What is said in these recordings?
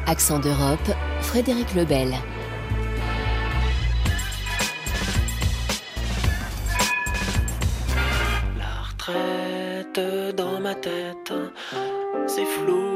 Accent d'Europe, Frédéric Lebel. La retraite dans ma tête, c'est flou,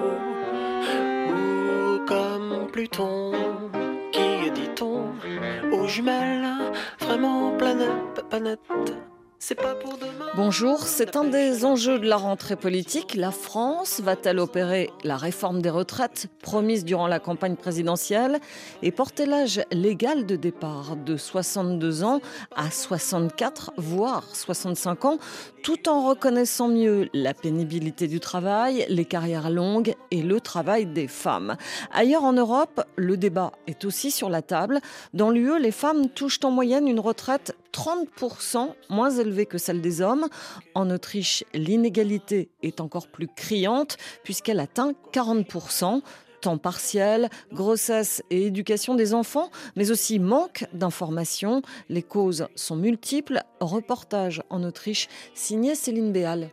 ou comme Pluton, qui dit-on, aux jumelles, vraiment planète. C'est pas pour demain. Bonjour, c'est un des enjeux de la rentrée politique. La France va-t-elle opérer la réforme des retraites promise durant la campagne présidentielle et porter l'âge légal de départ de 62 ans à 64, voire 65 ans, tout en reconnaissant mieux la pénibilité du travail, les carrières longues et le travail des femmes. Ailleurs en Europe, le débat est aussi sur la table. Dans l'UE, les femmes touchent en moyenne une retraite 30% moins élevée que celle des hommes. En Autriche, l'inégalité est encore plus criante puisqu'elle atteint 40%. Temps partiel, grossesse et éducation des enfants, mais aussi manque d'informations. Les causes sont multiples. Reportage en Autriche, signé Céline Béal.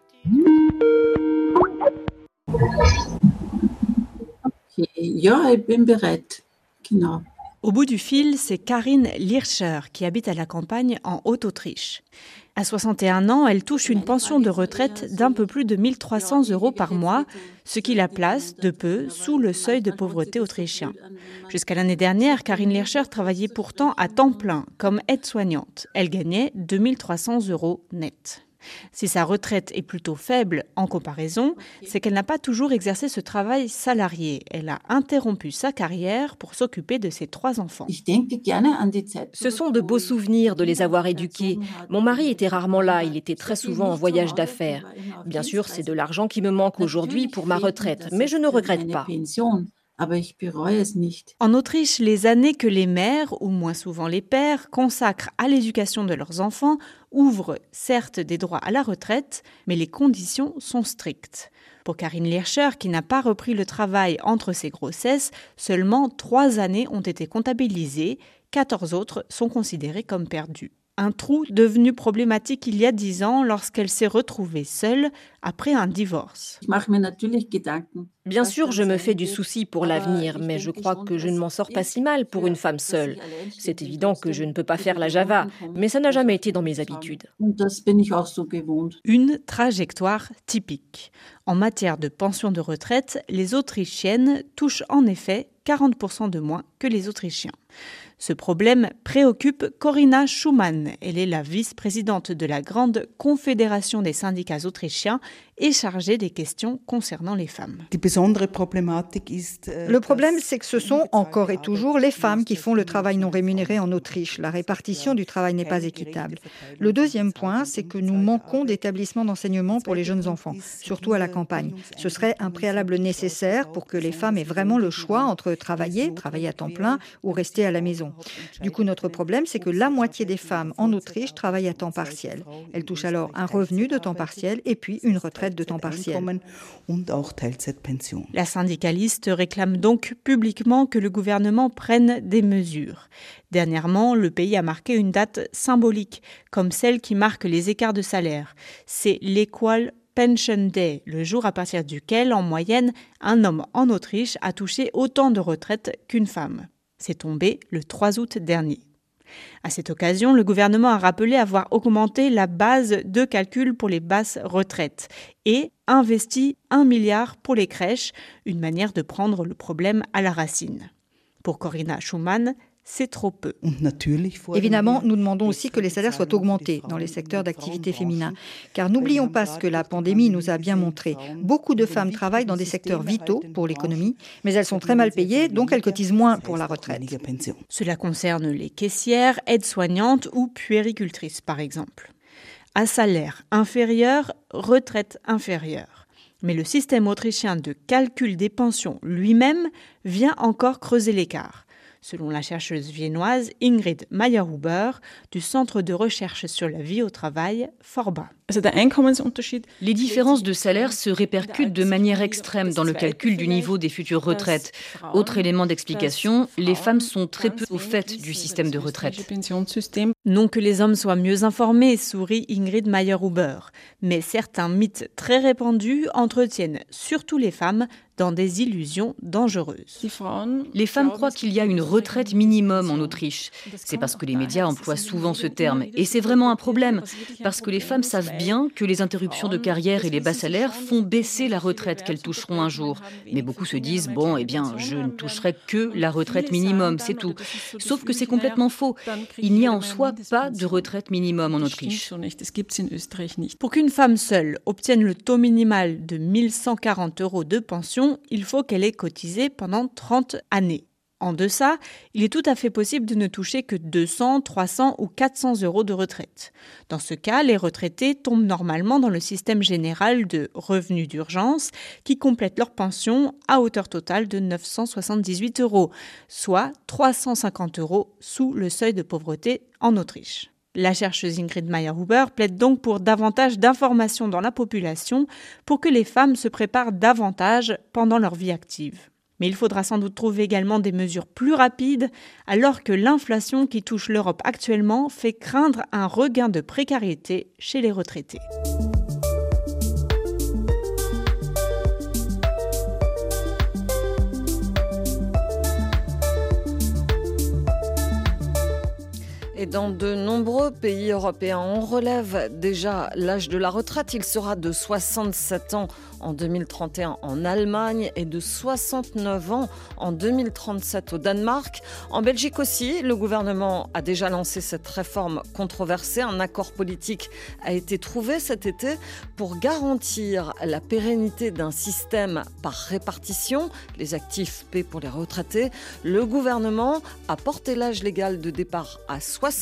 Ja, ich bin bereit. Genau. Au bout du fil, c'est Karin Lirscher qui habite à la campagne en Haute-Autriche. À 61 ans, elle touche une pension de retraite d'un peu plus de 1 300 € par mois, ce qui la place de peu sous le seuil de pauvreté autrichien. Jusqu'à l'année dernière, Karin Lirscher travaillait pourtant à temps plein comme aide-soignante. Elle gagnait 2 300 € net. Si sa retraite est plutôt faible en comparaison, c'est qu'elle n'a pas toujours exercé ce travail salarié. Elle a interrompu sa carrière pour s'occuper de ses 3 enfants. Ce sont de beaux souvenirs de les avoir éduqués. Mon mari était rarement là, il était très souvent en voyage d'affaires. Bien sûr, c'est de l'argent qui me manque aujourd'hui pour ma retraite, mais je ne regrette pas. En Autriche, les années que les mères, ou moins souvent les pères, consacrent à l'éducation de leurs enfants ouvrent certes des droits à la retraite, mais les conditions sont strictes. Pour Karin Lirscher, qui n'a pas repris le travail entre ses grossesses, seulement 3 années ont été comptabilisées, 14 autres sont considérées comme perdues. Un trou devenu problématique il y a 10 ans lorsqu'elle s'est retrouvée seule après un divorce. Bien sûr, je me fais du souci pour l'avenir, mais je crois que je ne m'en sors pas si mal pour une femme seule. C'est évident que je ne peux pas faire la Java, mais ça n'a jamais été dans mes habitudes. Une trajectoire typique. En matière de pension de retraite, les Autrichiennes touchent en effet 40% de moins que les Autrichiens. Ce problème préoccupe Corinna Schumann. Elle est la vice-présidente de la Grande Confédération des syndicats autrichiens et chargée des questions concernant les femmes. Le problème, c'est que ce sont encore et toujours les femmes qui font le travail non rémunéré en Autriche. La répartition du travail n'est pas équitable. Le deuxième point, c'est que nous manquons d'établissements d'enseignement pour les jeunes enfants, surtout à la campagne. Ce serait un préalable nécessaire pour que les femmes aient vraiment le choix entre travailler à temps plein ou rester à la maison. Du coup, notre problème, c'est que la moitié des femmes en Autriche travaillent à temps partiel. Elles touchent alors un revenu de temps partiel et puis une retraite de temps partiel. La syndicaliste réclame donc publiquement que le gouvernement prenne des mesures. Dernièrement, le pays a marqué une date symbolique, comme celle qui marque les écarts de salaire. C'est l'Equal Pension Day, le jour à partir duquel, en moyenne, un homme en Autriche a touché autant de retraite qu'une femme. C'est tombé le 3 août dernier. À cette occasion, le gouvernement a rappelé avoir augmenté la base de calcul pour les basses retraites et investi 1 milliard pour les crèches, une manière de prendre le problème à la racine. Pour Corinna Schumann, c'est trop peu. Évidemment, nous demandons aussi que les salaires soient augmentés dans les secteurs d'activité féminin. Car n'oublions pas ce que la pandémie nous a bien montré. Beaucoup de femmes travaillent dans des secteurs vitaux pour l'économie, mais elles sont très mal payées, donc elles cotisent moins pour la retraite. Cela concerne les caissières, aides-soignantes ou puéricultrices, par exemple. À salaire inférieur, retraite inférieure. Mais le système autrichien de calcul des pensions lui-même vient encore creuser l'écart. Selon la chercheuse viennoise Ingrid Meyer-Huber du Centre de recherche sur la vie au travail, Forba. Les différences de salaire se répercutent de manière extrême dans le calcul du niveau des futures retraites. Autre élément d'explication, les femmes sont très peu au fait du système de retraite. Non que les hommes soient mieux informés, sourit Ingrid Meyer-Huber. Mais certains mythes très répandus entretiennent surtout les femmes dans des illusions dangereuses. Les femmes croient qu'il y a une retraite minimum en Autriche. C'est parce que les médias emploient souvent ce terme. Et c'est vraiment un problème, parce que les femmes savent bien que les interruptions de carrière et les bas salaires font baisser la retraite qu'elles toucheront un jour. Mais beaucoup se disent, je ne toucherai que la retraite minimum, c'est tout. Sauf que c'est complètement faux. Il n'y a en soi pas de retraite minimum en Autriche. Pour qu'une femme seule obtienne le taux minimal de 1 140 € de pension, il faut qu'elle ait cotisé pendant 30 années. En deçà, il est tout à fait possible de ne toucher que 200, 300 ou 400 € de retraite. Dans ce cas, les retraités tombent normalement dans le système général de revenus d'urgence qui complète leur pension à hauteur totale de 978 €, soit 350 € sous le seuil de pauvreté en Autriche. La chercheuse Ingrid Meyer-Huber plaide donc pour davantage d'informations dans la population pour que les femmes se préparent davantage pendant leur vie active. Mais il faudra sans doute trouver également des mesures plus rapides, alors que l'inflation qui touche l'Europe actuellement fait craindre un regain de précarité chez les retraités. Et dans de nombreux pays européens, on relève déjà l'âge de la retraite. Il sera de 67 ans en 2031 en Allemagne et de 69 ans en 2037 au Danemark. En Belgique aussi, le gouvernement a déjà lancé cette réforme controversée. Un accord politique a été trouvé cet été pour garantir la pérennité d'un système par répartition. Les actifs paient pour les retraités. Le gouvernement a porté l'âge légal de départ à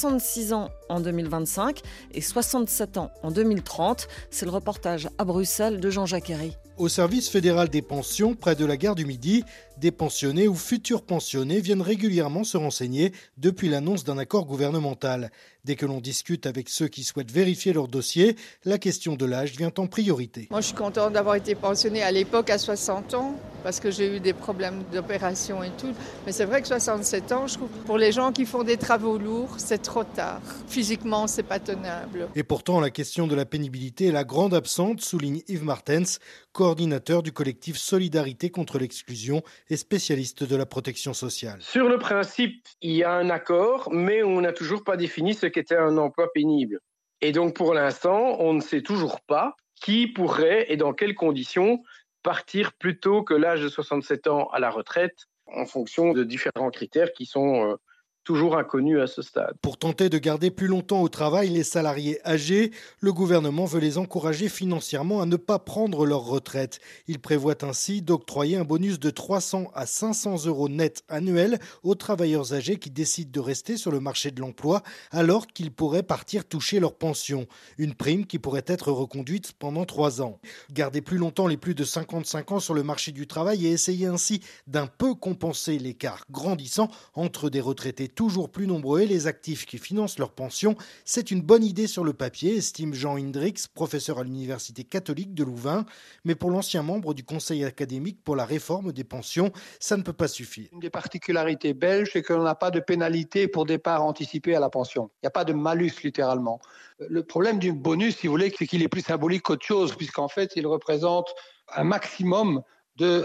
66 ans en 2025 et 67 ans en 2030. C'est le reportage à Bruxelles de Jean-Jacques Herry. Au service fédéral des pensions, près de la gare du Midi, des pensionnés ou futurs pensionnés viennent régulièrement se renseigner depuis l'annonce d'un accord gouvernemental. Dès que l'on discute avec ceux qui souhaitent vérifier leur dossier, la question de l'âge vient en priorité. Moi, je suis contente d'avoir été pensionnée à l'époque à 60 ans, parce que j'ai eu des problèmes d'opération et tout. Mais c'est vrai que 67 ans, je trouve, pour les gens qui font des travaux lourds, c'est trop tard. Physiquement, c'est pas tenable. Et pourtant, la question de la pénibilité est la grande absente, souligne Yves Martens, coordinateur du collectif Solidarité contre l'exclusion et spécialiste de la protection sociale. Sur le principe, il y a un accord, mais on n'a toujours pas défini ce qu'était un emploi pénible. Et donc pour l'instant, on ne sait toujours pas qui pourrait et dans quelles conditions partir plus tôt que l'âge de 67 ans à la retraite en fonction de différents critères qui sont toujours inconnus à ce stade. Pour tenter de garder plus longtemps au travail les salariés âgés, le gouvernement veut les encourager financièrement à ne pas prendre leur retraite. Il prévoit ainsi d'octroyer un bonus de 300 à 500 € net annuels aux travailleurs âgés qui décident de rester sur le marché de l'emploi alors qu'ils pourraient partir toucher leur pension. Une prime qui pourrait être reconduite pendant 3 ans. Garder plus longtemps les plus de 55 ans sur le marché du travail et essayer ainsi d'un peu compenser l'écart grandissant entre des retraités toujours plus nombreux et les actifs qui financent leur pension, c'est une bonne idée sur le papier, estime Jean Hendricks, professeur à l'Université catholique de Louvain. Mais pour l'ancien membre du Conseil académique pour la réforme des pensions, ça ne peut pas suffire. Une des particularités belges, c'est qu'on n'a pas de pénalité pour départ anticipé à la pension. Il n'y a pas de malus, littéralement. Le problème du bonus, si vous voulez, c'est qu'il est plus symbolique qu'autre chose, puisqu'en fait, il représente un maximum de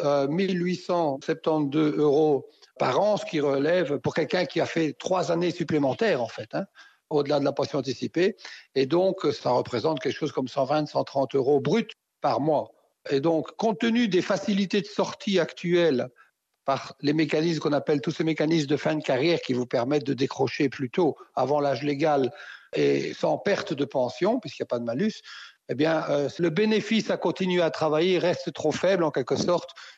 1872 € par an, ce qui relève pour quelqu'un qui a fait 3 années supplémentaires, en fait, au-delà de la pension anticipée. Et donc, ça représente quelque chose comme 120, 130 € bruts par mois. Et donc, compte tenu des facilités de sortie actuelles par les mécanismes qu'on appelle tous ces mécanismes de fin de carrière qui vous permettent de décrocher plus tôt, avant l'âge légal, et sans perte de pension, puisqu'il n'y a pas de malus, eh bien, le bénéfice à continuer à travailler reste trop faible, en quelque sorte,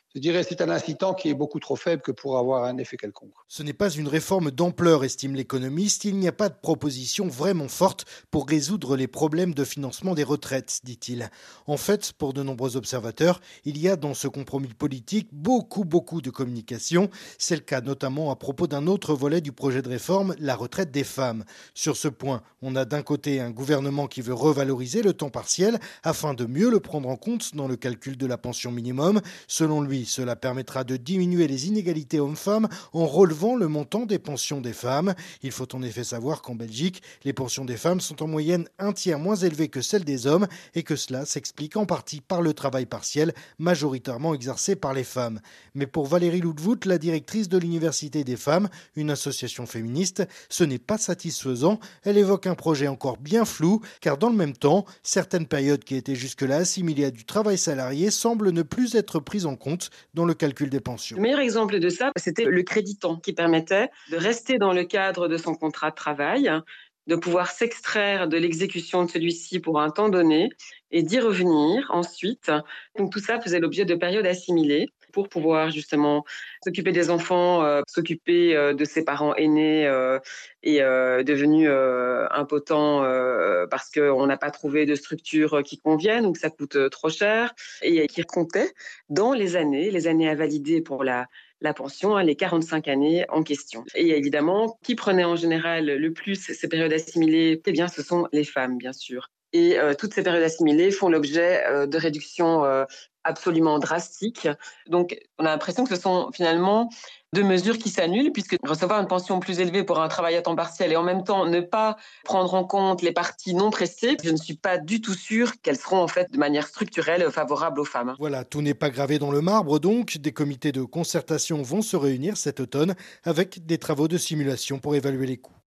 Je dirais c'est un incitant qui est beaucoup trop faible que pour avoir un effet quelconque. Ce n'est pas une réforme d'ampleur, estime l'économiste. Il n'y a pas de proposition vraiment forte pour résoudre les problèmes de financement des retraites, dit-il. En fait, pour de nombreux observateurs, il y a dans ce compromis politique beaucoup de communication. C'est le cas notamment à propos d'un autre volet du projet de réforme, la retraite des femmes. Sur ce point, on a d'un côté un gouvernement qui veut revaloriser le temps partiel afin de mieux le prendre en compte dans le calcul de la pension minimum. Selon lui, cela permettra de diminuer les inégalités hommes-femmes en relevant le montant des pensions des femmes. Il faut en effet savoir qu'en Belgique, les pensions des femmes sont en moyenne un tiers moins élevées que celles des hommes et que cela s'explique en partie par le travail partiel, majoritairement exercé par les femmes. Mais pour Valérie Loutvoet, la directrice de l'Université des femmes, une association féministe, ce n'est pas satisfaisant. Elle évoque un projet encore bien flou, car dans le même temps, certaines périodes qui étaient jusque-là assimilées à du travail salarié semblent ne plus être prises en compte dans le calcul des pensions. Le meilleur exemple de ça, c'était le crédit temps qui permettait de rester dans le cadre de son contrat de travail, de pouvoir s'extraire de l'exécution de celui-ci pour un temps donné et d'y revenir ensuite. Donc tout ça faisait l'objet de périodes assimilées pour pouvoir justement s'occuper des enfants, s'occuper de ses parents aînés et devenus impotents parce qu'on n'a pas trouvé de structure qui convienne ou que ça coûte trop cher et qui comptait dans les années à valider pour la pension, les 45 années en question. Et évidemment, qui prenait en général le plus ces périodes assimilées ? Eh bien, ce sont les femmes, bien sûr. Et toutes ces périodes assimilées font l'objet de réductions absolument drastiques. Donc, on a l'impression que ce sont finalement deux mesures qui s'annulent, puisque recevoir une pension plus élevée pour un travail à temps partiel et en même temps ne pas prendre en compte les parties non prestées, je ne suis pas du tout sûre qu'elles seront en fait de manière structurelle favorables aux femmes. Voilà, tout n'est pas gravé dans le marbre donc. Des comités de concertation vont se réunir cet automne avec des travaux de simulation pour évaluer les coûts.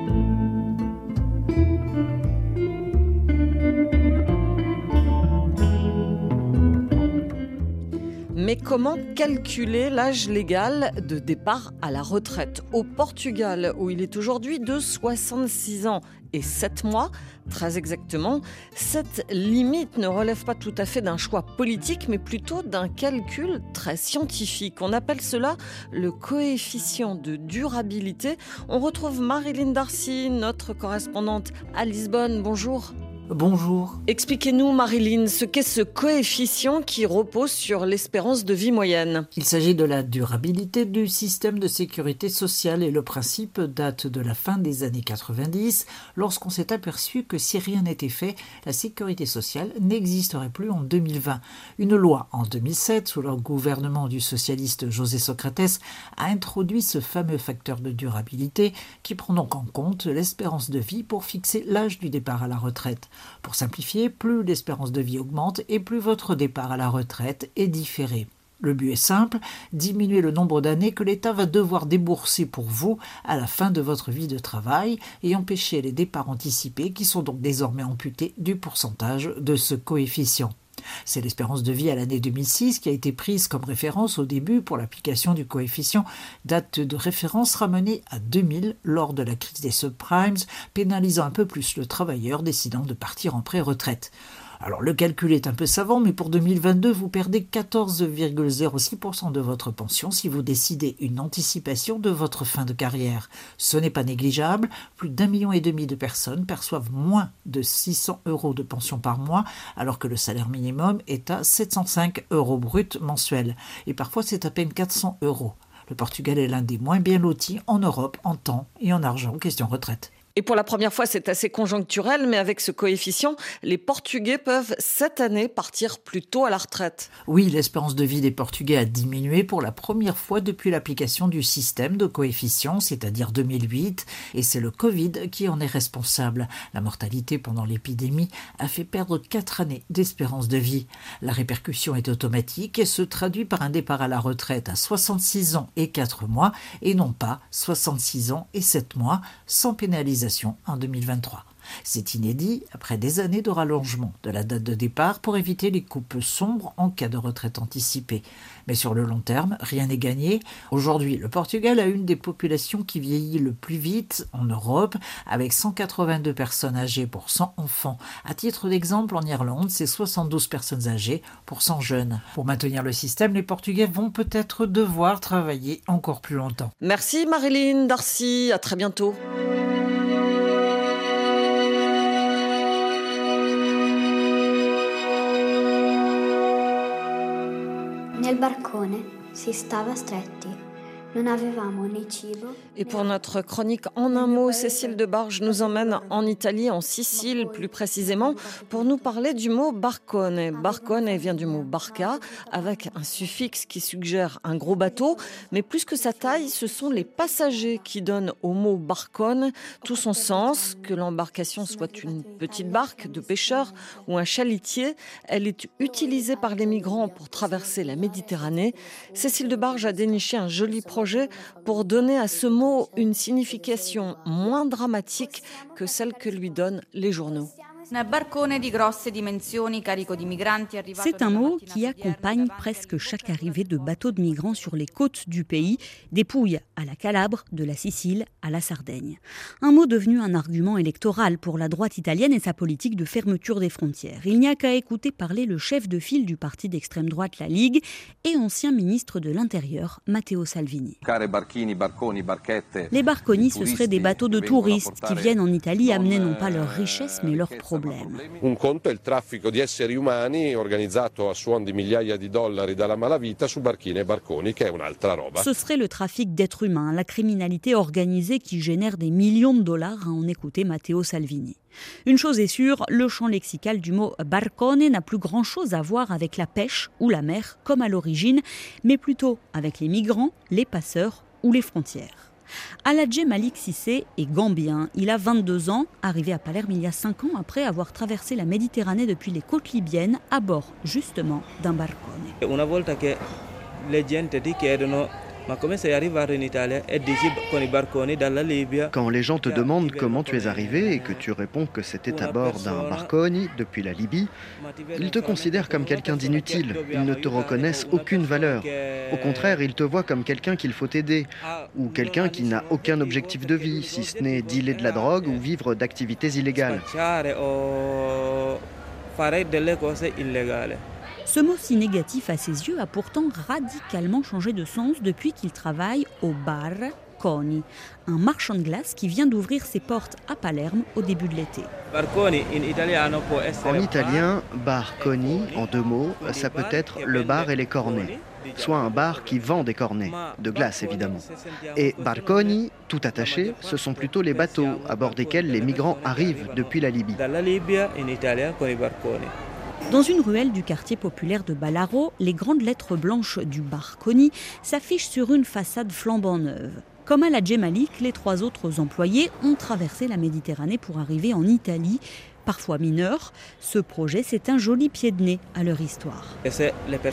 Mais comment calculer l'âge légal de départ à la retraite ? Au Portugal, où il est aujourd'hui de 66 ans et 7 mois, très exactement, cette limite ne relève pas tout à fait d'un choix politique, mais plutôt d'un calcul très scientifique. On appelle cela le coefficient de durabilité. On retrouve Marilyn Darcy, notre correspondante à Lisbonne. Bonjour. Bonjour. Expliquez-nous, Marilyn, ce qu'est ce coefficient qui repose sur l'espérance de vie moyenne. Il s'agit de la durabilité du système de sécurité sociale et le principe date de la fin des années 90, lorsqu'on s'est aperçu que si rien n'était fait, la sécurité sociale n'existerait plus en 2020. Une loi en 2007, sous le gouvernement du socialiste José Socrates, a introduit ce fameux facteur de durabilité qui prend donc en compte l'espérance de vie pour fixer l'âge du départ à la retraite. Pour simplifier, plus l'espérance de vie augmente et plus votre départ à la retraite est différé. Le but est simple, diminuer le nombre d'années que l'État va devoir débourser pour vous à la fin de votre vie de travail et empêcher les départs anticipés qui sont donc désormais amputés du pourcentage de ce coefficient. C'est l'espérance de vie à l'année 2006 qui a été prise comme référence au début pour l'application du coefficient, date de référence ramenée à 2000 lors de la crise des subprimes, pénalisant un peu plus le travailleur décidant de partir en pré-retraite. Alors le calcul est un peu savant, mais pour 2022, vous perdez 14,06% de votre pension si vous décidez une anticipation de votre fin de carrière. Ce n'est pas négligeable, plus d'1,5 million de personnes perçoivent moins de 600 € de pension par mois, alors que le salaire minimum est à 705 € brut mensuels. Et parfois c'est à peine 400 €. Le Portugal est l'un des moins bien lotis en Europe en temps et en argent, question retraite. Et pour la première fois, c'est assez conjoncturel, mais avec ce coefficient, les Portugais peuvent cette année partir plus tôt à la retraite. Oui, l'espérance de vie des Portugais a diminué pour la première fois depuis l'application du système de coefficient, c'est-à-dire 2008, et c'est le Covid qui en est responsable. La mortalité pendant l'épidémie a fait perdre 4 années d'espérance de vie. La répercussion est automatique et se traduit par un départ à la retraite à 66 ans et 4 mois, et non pas 66 ans et 7 mois, sans pénalisation en 2023. C'est inédit après des années de rallongement de la date de départ pour éviter les coupes sombres en cas de retraite anticipée. Mais sur le long terme, rien n'est gagné. Aujourd'hui, le Portugal a une des populations qui vieillit le plus vite en Europe, avec 182 personnes âgées pour 100 enfants. À titre d'exemple, en Irlande, c'est 72 personnes âgées pour 100 jeunes. Pour maintenir le système, les Portugais vont peut-être devoir travailler encore plus longtemps. Merci Marilyn Darcy, à très bientôt. Nel barcone si stava stretti. Non avevamo né cibo. Et pour notre chronique en un mot, Cécile Debarge nous emmène en Italie, en Sicile plus précisément, pour nous parler du mot barcone. Barcone vient du mot barca, avec un suffixe qui suggère un gros bateau, mais plus que sa taille, ce sont les passagers qui donnent au mot barcone tout son sens. Que l'embarcation soit une petite barque de pêcheurs ou un chalutier, elle est utilisée par les migrants pour traverser la Méditerranée. Cécile Debarge a déniché un joli projet pour donner à ce mot une signification moins dramatique que celle que lui donnent les journaux. C'est un mot qui accompagne presque chaque arrivée de bateaux de migrants sur les côtes du pays, des Pouilles à la Calabre, de la Sicile à la Sardaigne. Un mot devenu un argument électoral pour la droite italienne et sa politique de fermeture des frontières. Il n'y a qu'à écouter parler le chef de file du parti d'extrême droite La Ligue et ancien ministre de l'Intérieur, Matteo Salvini. Les barconi, ce seraient des bateaux de touristes qui viennent en Italie amener non pas leurs richesses mais leurs problèmes. Un conto è il traffico di esseri umani organizzato a suon di migliaia di dollari dalla malavita su barchine e barconi, che è un'altra roba. Ce serait le trafic d'êtres humains, la criminalité organisée qui génère des millions de dollars, à en écouter Matteo Salvini. Une chose est sûre, le champ lexical du mot barcone n'a plus grand-chose à voir avec la pêche ou la mer, comme à l'origine, mais plutôt avec les migrants, les passeurs ou les frontières. Aladje Malik Cissé est gambien. Il a 22 ans, arrivé à Palerme il y a 5 ans après avoir traversé la Méditerranée depuis les côtes libyennes à bord justement d'un barcone. Una volta che le gente ti chiedono ma come sei arrivato in Italia e dici con i barconi dalla Libia. Quand les gens te demandent comment tu es arrivé et que tu réponds que c'était à bord d'un barconi depuis la Libye, ils te considèrent comme quelqu'un d'inutile. Ils ne te reconnaissent aucune valeur. Au contraire, ils te voient comme quelqu'un qu'il faut aider ou quelqu'un qui n'a aucun objectif de vie, si ce n'est dealer de la drogue ou vivre d'activités illégales. Ce mot si négatif à ses yeux a pourtant radicalement changé de sens depuis qu'il travaille au Bar Coni, un marchand de glace qui vient d'ouvrir ses portes à Palerme au début de l'été. En italien, bar coni, en 2 mots, ça peut être le bar et les cornets, soit un bar qui vend des cornets, de glace évidemment. Et barconi, tout attaché, ce sont plutôt les bateaux à bord desquels les migrants arrivent depuis la Libye. Dans une ruelle du quartier populaire de Ballarò, les grandes lettres blanches du barconi s'affichent sur une façade flambant neuve. Comme Aladje Malik, les 3 autres employés ont traversé la Méditerranée pour arriver en Italie, parfois mineurs. Ce projet, c'est un joli pied de nez à leur histoire. Si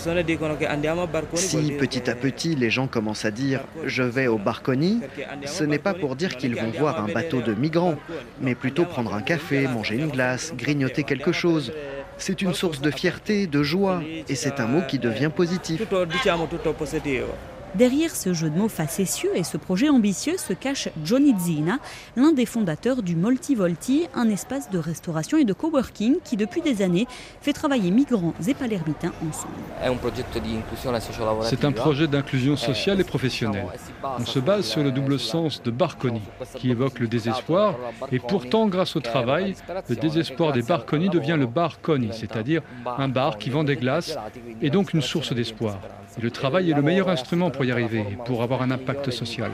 petit à petit les gens commencent à dire « je vais au barconi », ce n'est pas pour dire qu'ils vont voir un bateau de migrants, mais plutôt prendre un café, manger une glace, grignoter quelque chose. C'est une source de fierté, de joie, et c'est un mot qui devient positif. Derrière ce jeu de mots facétieux et ce projet ambitieux se cache Johnny Zina, l'un des fondateurs du Molti Volti, un espace de restauration et de coworking qui depuis des années fait travailler migrants et palermitains ensemble. C'est un projet d'inclusion sociale et professionnelle. On se base sur le double sens de barconi, qui évoque le désespoir, et pourtant grâce au travail, le désespoir des barconi devient le barconi, c'est-à-dire un bar qui vend des glaces et donc une source d'espoir. Et le travail est le meilleur instrument pour y arriver, pour avoir un impact social.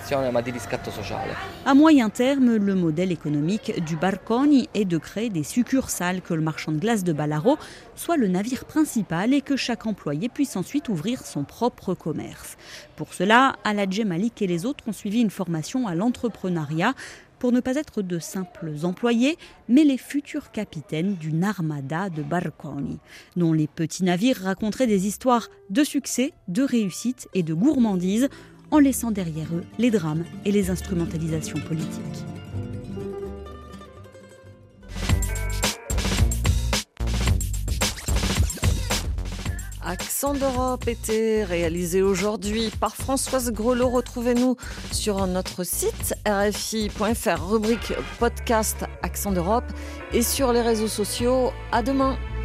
À moyen terme, le modèle économique du barconi est de créer des succursales, que le marchand de glace de Ballarò soit le navire principal et que chaque employé puisse ensuite ouvrir son propre commerce. Pour cela, Aladje Malik et les autres ont suivi une formation à l'entrepreneuriat pour ne pas être de simples employés, mais les futurs capitaines d'une armada de barconi, dont les petits navires raconteraient des histoires de succès, de réussite et de gourmandise, en laissant derrière eux les drames et les instrumentalisations politiques. Accent d'Europe était réalisé aujourd'hui par Françoise Grelot. Retrouvez-nous sur notre site rfi.fr, rubrique podcast Accent d'Europe et sur les réseaux sociaux. À demain.